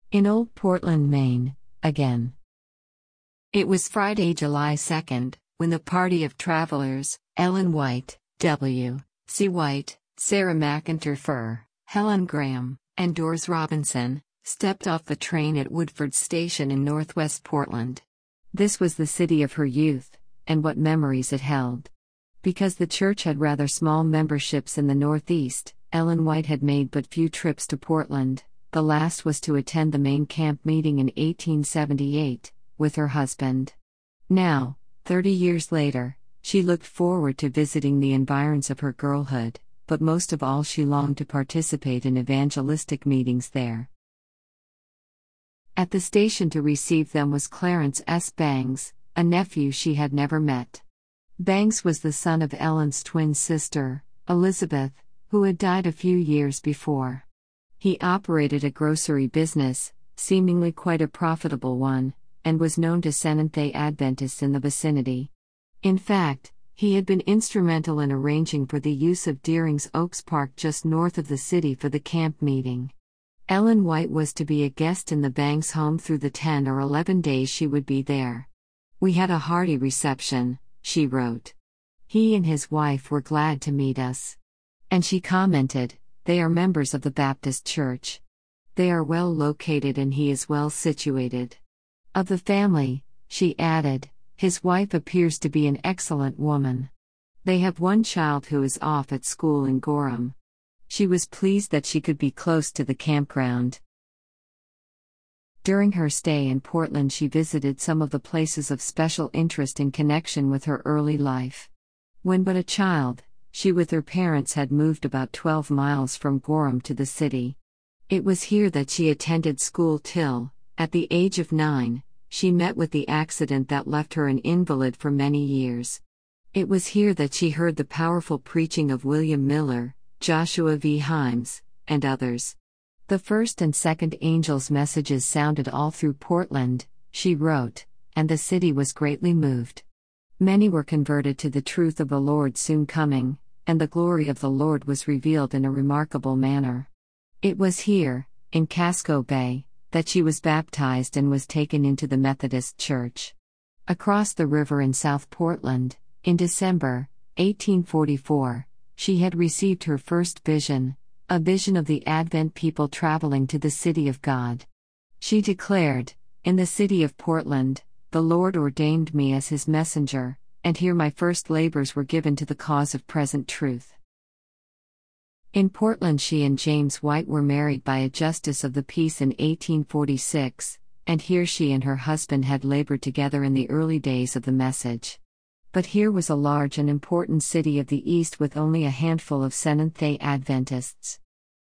In Old Portland, Maine, again. It was Friday, July 2nd, when the party of travelers, Ellen White, W. C. White, Sarah McIntyre Furr, Helen Graham, and Doris Robinson, stepped off the train at Woodford Station in northwest Portland. This was the city of her youth, and what memories it held. Because the church had rather small memberships in the Northeast, Ellen White had made but few trips to Portland. The last was to attend the main camp meeting in 1878, with her husband. Now, 30 years later, she looked forward to visiting the environs of her girlhood, but most of all she longed to participate in evangelistic meetings there. At the station to receive them was Clarence S. Bangs, a nephew she had never met. Bangs was the son of Ellen's twin sister, Elizabeth, who had died a few years before. He operated a grocery business, seemingly quite a profitable one, and was known to Seventh-day Adventists in the vicinity. In fact, he had been instrumental in arranging for the use of Deering's Oaks Park just north of the city for the camp meeting. Ellen White was to be a guest in the Bangs home through the 10 or 11 days she would be there. "We had a hearty reception," she wrote. "He and his wife were glad to meet us." And she commented, "They are members of the Baptist Church. They are well located and he is well situated. Of the family," she added, "his wife appears to be an excellent woman. They have one child who is off at school in Gorham." She was pleased that she could be close to the campground. During her stay in Portland, she visited some of the places of special interest in connection with her early life. When but a child, she with her parents had moved about 12 miles from Gorham to the city. It was here that she attended school till, at the age of 9, she met with the accident that left her an invalid for many years. It was here that she heard the powerful preaching of William Miller, Joshua V. Himes, and others. "The first and second angels' messages sounded all through Portland," she wrote, "and the city was greatly moved. Many were converted to the truth of the Lord soon coming, and the glory of the Lord was revealed in a remarkable manner." It was here, in Casco Bay, that she was baptized and was taken into the Methodist Church. Across the river in South Portland, in December 1844, she had received her first vision, a vision of the Advent people traveling to the city of God. She declared, "In the city of Portland, the Lord ordained me as his messenger, and here my first labors were given to the cause of present truth." In Portland, she and James White were married by a justice of the peace in 1846, and here she and her husband had labored together in the early days of the message. But here was a large and important city of the East with only a handful of Seventh-day Adventists.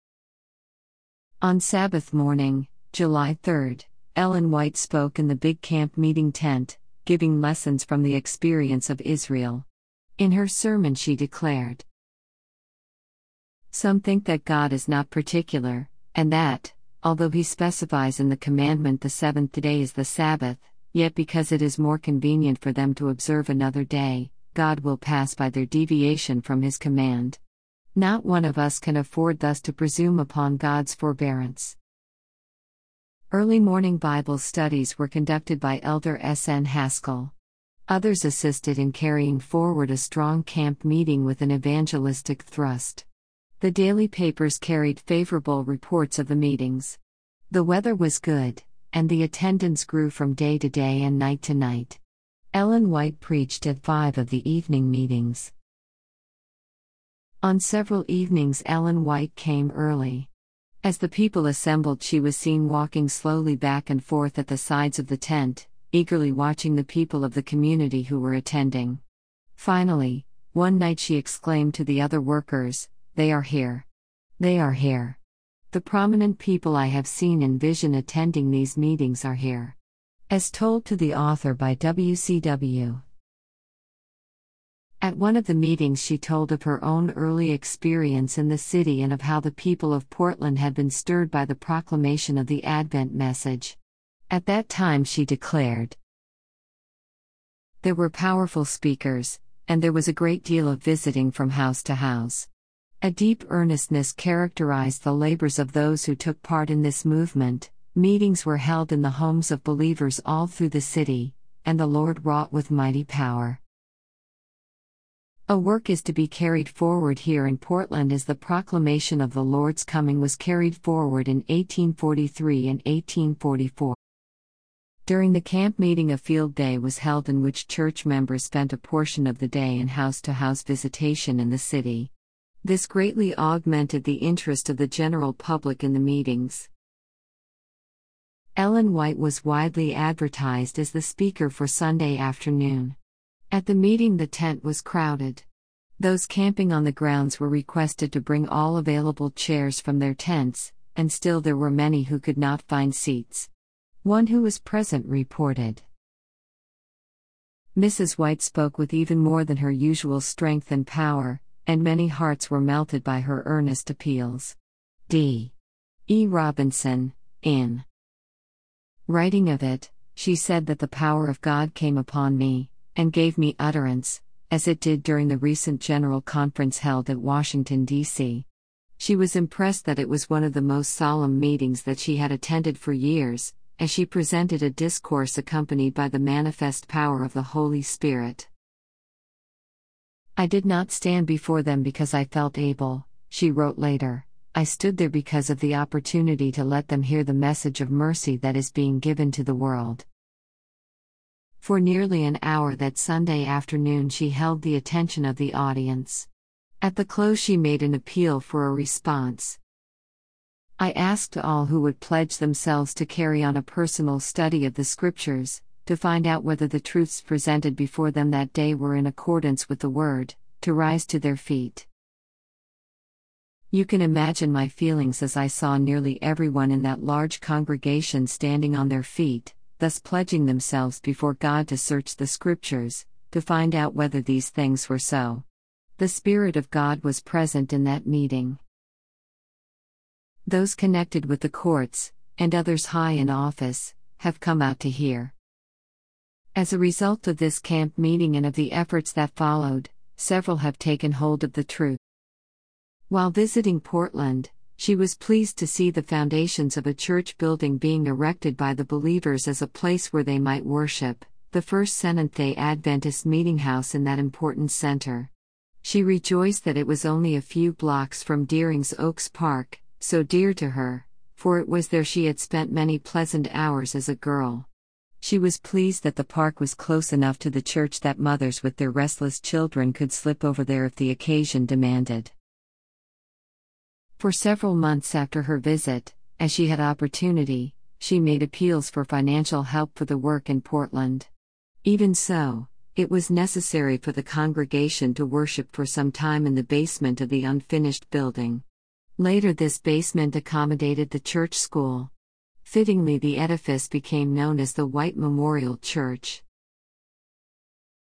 On Sabbath morning, July 3rd, Ellen White spoke in the big camp meeting tent, giving lessons from the experience of Israel. In her sermon she declared, "Some think that God is not particular, and that, although he specifies in the commandment the seventh day is the Sabbath, yet because it is more convenient for them to observe another day, God will pass by their deviation from his command. Not one of us can afford thus to presume upon God's forbearance." Early morning Bible studies were conducted by Elder S.N. Haskell. Others assisted in carrying forward a strong camp meeting with an evangelistic thrust. The daily papers carried favorable reports of the meetings. The weather was good, and the attendance grew from day to day and night to night. Ellen White preached at 5 of the evening meetings. On several evenings Ellen White came early. As the people assembled, she was seen walking slowly back and forth at the sides of the tent, eagerly watching the people of the community who were attending. Finally, one night she exclaimed to the other workers, "They are here. They are here. The prominent people I have seen in vision attending these meetings are here." As told to the author by WCW. At one of the meetings she told of her own early experience in the city and of how the people of Portland had been stirred by the proclamation of the Advent message. At that time she declared, "There were powerful speakers, and there was a great deal of visiting from house to house. A deep earnestness characterized the labors of those who took part in this movement, Meetings were held in the homes of believers all through the city, and the Lord wrought with mighty power. A work is to be carried forward here in Portland as the proclamation of the Lord's coming was carried forward in 1843 and 1844. During the camp meeting, a field day was held in which church members spent a portion of the day in house-to-house visitation in the city. This greatly augmented the interest of the general public in the meetings. Ellen White was widely advertised as the speaker for Sunday afternoon. At the meeting, the tent was crowded. Those camping on the grounds were requested to bring all available chairs from their tents, and still there were many who could not find seats. One who was present reported, "Mrs. White spoke with even more than her usual strength and power, and many hearts were melted by her earnest appeals." D. E. Robinson, in writing of it, she said that the power of God came upon me, and gave me utterance, as it did during the recent General Conference held at Washington, D.C. She was impressed that it was one of the most solemn meetings that she had attended for years, as she presented a discourse accompanied by the manifest power of the Holy Spirit. "I did not stand before them because I felt able," she wrote later. "I stood there because of the opportunity to let them hear the message of mercy that is being given to the world." For nearly an hour that Sunday afternoon, she held the attention of the audience. At the close, she made an appeal for a response. "I asked all who would pledge themselves to carry on a personal study of the Scriptures, to find out whether the truths presented before them that day were in accordance with the Word, to rise to their feet. You can imagine my feelings as I saw nearly everyone in that large congregation standing on their feet, thus pledging themselves before God to search the Scriptures, to find out whether these things were so. The Spirit of God was present in that meeting. Those connected with the courts, and others high in office, have come out to hear." As a result of this camp meeting and of the efforts that followed, several have taken hold of the truth. While visiting Portland, she was pleased to see the foundations of a church building being erected by the believers as a place where they might worship, the first Seventh-day Adventist meeting house in that important center. She rejoiced that it was only a few blocks from Deering's Oaks Park, so dear to her, for it was there she had spent many pleasant hours as a girl. She was pleased that the park was close enough to the church that mothers with their restless children could slip over there if the occasion demanded. For several months after her visit, as she had opportunity, she made appeals for financial help for the work in Portland. Even so, it was necessary for the congregation to worship for some time in the basement of the unfinished building. Later, this basement accommodated the church school. Fittingly, the edifice became known as the White Memorial Church.